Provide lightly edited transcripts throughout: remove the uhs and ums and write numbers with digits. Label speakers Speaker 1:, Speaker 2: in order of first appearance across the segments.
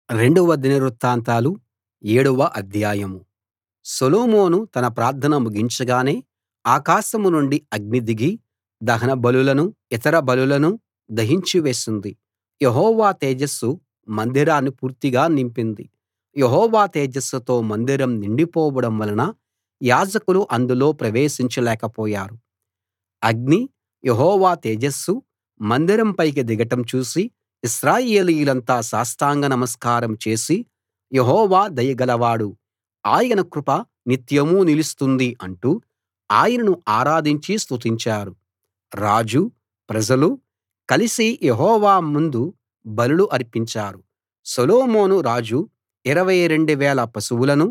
Speaker 1: రెండవ దినవృత్తాంతాలు 7వ అధ్యాయం. సొలొమోను తన ప్రార్థన ముగించగానే ఆకాశం నుండి అగ్ని దిగి దహన బలులనూ ఇతర బలులనూ దహించి వేసింది. యెహోవా తేజస్సు మందిరాన్ని పూర్తిగా నింపింది. యెహోవా తేజస్సుతో మందిరం నిండిపోవడం వలన యాజకులు అందులో ప్రవేశించలేకపోయారు. అగ్ని, యెహోవా తేజస్సు మందిరం పైకి దిగటం చూసి ఇశ్రాయేలీయులంతా సాష్టాంగ నమస్కారం చేసి, యెహోవా దయగలవాడు, ఆయన కృప నిత్యమూ నిలుస్తుంది అంటూ ఆయనను ఆరాధించి స్తుతించారు. రాజు, ప్రజలు కలిసి యెహోవా ముందు బలులు అర్పించారు. సొలొమోను రాజు 22,000 పశువులనూ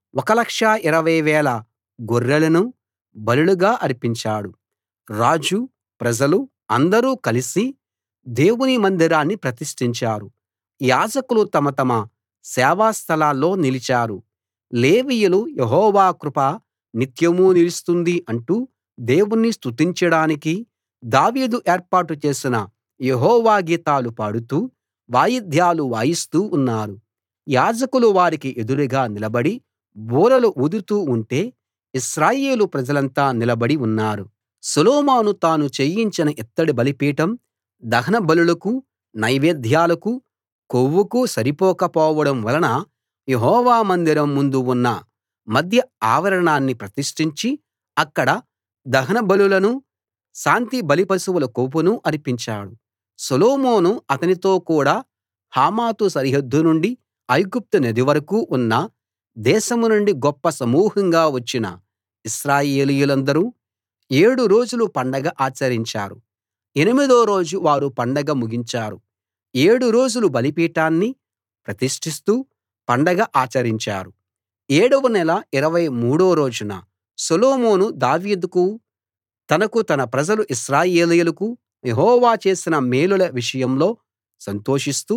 Speaker 1: 1,20,000 గొర్రెలనూ బలులుగా అర్పించాడు. రాజు, ప్రజలు అందరూ కలిసి దేవుని మందిరాన్ని ప్రతిష్ఠించారు. యాజకులు తమ తమ సేవా స్థలాల్లో నిలిచారు. లేవీయులు యెహోవా కృప నిత్యమూ నిలుస్తుంది అంటూ దేవుణ్ణి స్తుతించడానికి దావీదు ఏర్పాటు చేసిన యెహోవా గీతాలు పాడుతూ వాయిద్యాలు వాయిస్తూ ఉన్నారు. యాజకులు వారికి ఎదురుగా నిలబడి బూరలు ఊదుతూ ఉంటే ఇశ్రాయేలు ప్రజలంతా నిలబడి ఉన్నారు. సొలొమోను తాను చేయించిన ఇత్తడి బలిపీఠం దహన బలులకూ నైవేద్యాలకూ కొవ్వుకూ సరిపోకపోవడం వలన యెహోవా మందిరం ముందు ఉన్న మధ్య ఆవరణాన్ని ప్రతిష్ఠించి అక్కడ దహన బలులనూ శాంతి బలిపశువుల కొవ్వునూ అర్పించాడు. సొలొమోను అతనితో కూడా హమాతు సరిహద్దు నుండి ఐగుప్తు నది వరకూ ఉన్న దేశం నుండి గొప్ప సమూహంగా వచ్చిన ఇశ్రాయేలీయులందరూ 7 రోజులు పండగ ఆచరించారు. 8దో రోజు వారు పండగ ముగించారు. 7 రోజులు బలిపీఠాన్ని ప్రతిష్ఠిస్తూ పండగ ఆచరించారు. 7వ నెల 23 రోజున సొలొమోను దావీదుకు తనకు తన ప్రజలు ఇశ్రాయేలీయులకు యెహోవా చేసిన మేలుల విషయంలో సంతోషిస్తూ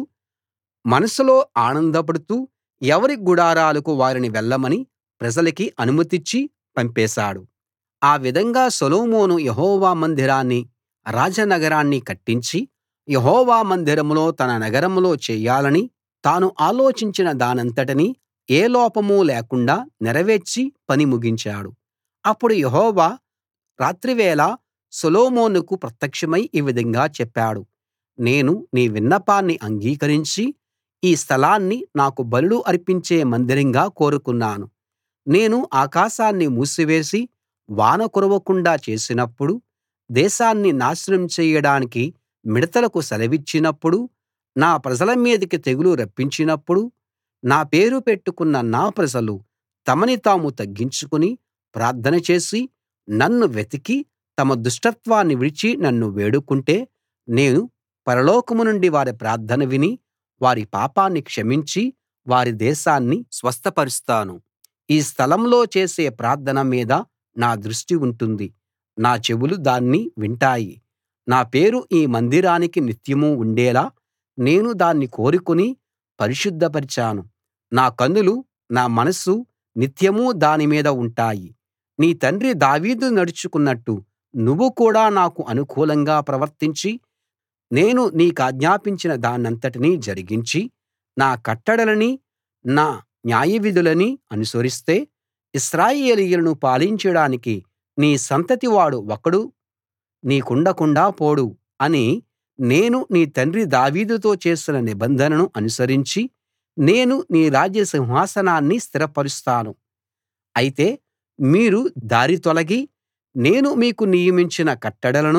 Speaker 1: మనసులో ఆనందపడుతూ ఎవరి గుడారాలకు వారిని వెళ్ళమని ప్రజలకి అనుమతిచ్చి పంపేశాడు. ఆ విధంగా సొలొమోను యెహోవా మందిరాన్ని రాజనగరాన్ని కట్టించి యెహోవా మందిరంలో తన నగరంలో చేయాలని తాను ఆలోచించిన దానంతటినీ ఏ లోపమూ లేకుండా నెరవేర్చి పని ముగించాడు. అప్పుడు యెహోవా రాత్రివేళ సొలొమోనుకు ప్రత్యక్షమై ఈ విధంగా చెప్పాడు. నేను నీ విన్నపాన్ని అంగీకరించి ఈ స్థలాన్ని నాకు బలులు అర్పించే మందిరంగా కోరుకున్నాను. నేను ఆకాశాన్ని మూసివేసి వాన కురవకుండా చేసినప్పుడు, దేశాన్ని నాశనం చెయ్యడానికి మిడతలకు సెలవిచ్చినప్పుడు, నా ప్రజల మీదికి తెగులు రప్పించినప్పుడు, నా పేరు పెట్టుకున్న నా ప్రజలు తమని తాము తగ్గించుకుని ప్రార్థన చేసి నన్ను వెతికి తమ దుష్టత్వాన్ని విడిచి నన్ను వేడుకుంటే నేను పరలోకం నుండి వారి ప్రార్థన విని వారి పాపాన్ని క్షమించి వారి దేశాన్ని స్వస్థపరుస్తాను. ఈ స్థలంలో చేసే ప్రార్థన మీద నా దృష్టి ఉంటుంది. నా చెవులు దాన్ని వింటాయి. నా పేరు ఈ మందిరానికి నిత్యమూ ఉండేలా నేను దాన్ని కోరుకుని పరిశుద్ధపరిచాను. నా కన్నులు నా మనస్సు నిత్యమూ దాని మీద ఉంటాయి. నీ తండ్రి దావీదు నడుచుకున్నట్టు నువ్వు కూడా నాకు అనుకూలంగా ప్రవర్తించి నేను నీకాజ్ఞాపించిన దానంతటినీ జరిగించి నా కట్టడలనీ నా న్యాయవిధులనీ అనుసరిస్తే ఇశ్రాయేలీయులను పాలించడానికి నీ సంతతి వాడు ఒకడు నీకుండకుండా పోడు అని నేను నీ తండ్రి దావీదుతో చేసిన నిబంధనను అనుసరించి నేను నీ రాజ్య సింహాసనాన్ని స్థిరపరుస్తాను. అయితే మీరు దారి తొలగి నేను మీకు నియమించిన కట్టడలను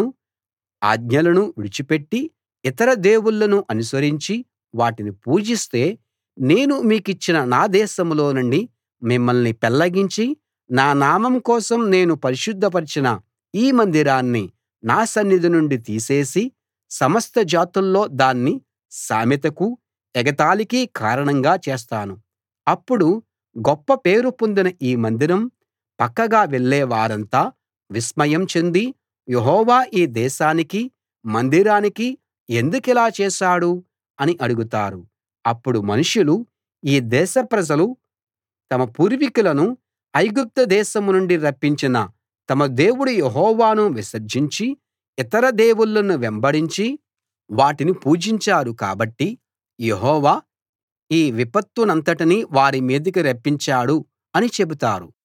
Speaker 1: ఆజ్ఞలను విడిచిపెట్టి ఇతర దేవుళ్ళను అనుసరించి వాటిని పూజిస్తే నేను మీకిచ్చిన నా దేశంలో నుండి మిమ్మల్ని పెళ్లగించి నా నామం కోసం నేను పరిశుద్ధపరచిన ఈ మందిరాన్ని నా సన్నిధి నుండి తీసేసి సమస్త జాతుల్లో దాన్ని సామెతకు ఎగతాళికి కారణంగా చేస్తాను. అప్పుడు గొప్ప పేరు పొందిన ఈ మందిరం పక్కగా వెళ్ళే వారంతా విస్మయం చెంది యెహోవా ఈ దేశానికి మందిరానికి ఎందుకిలా చేశాడు అని అడుగుతారు. అప్పుడు మనుషులు ఈ దేశ ప్రజలు తమ పూర్వీకులను ఐగుప్తు దేశం నుండి రప్పించిన తమ దేవుడు యెహోవాను విసర్జించి ఇతర దేవుళ్ళను వెంబడించి వాటిని పూజించారు కాబట్టి యెహోవా ఈ విపత్తునంతటినీ వారి మీదికి రప్పించాడు అని చెబుతారు.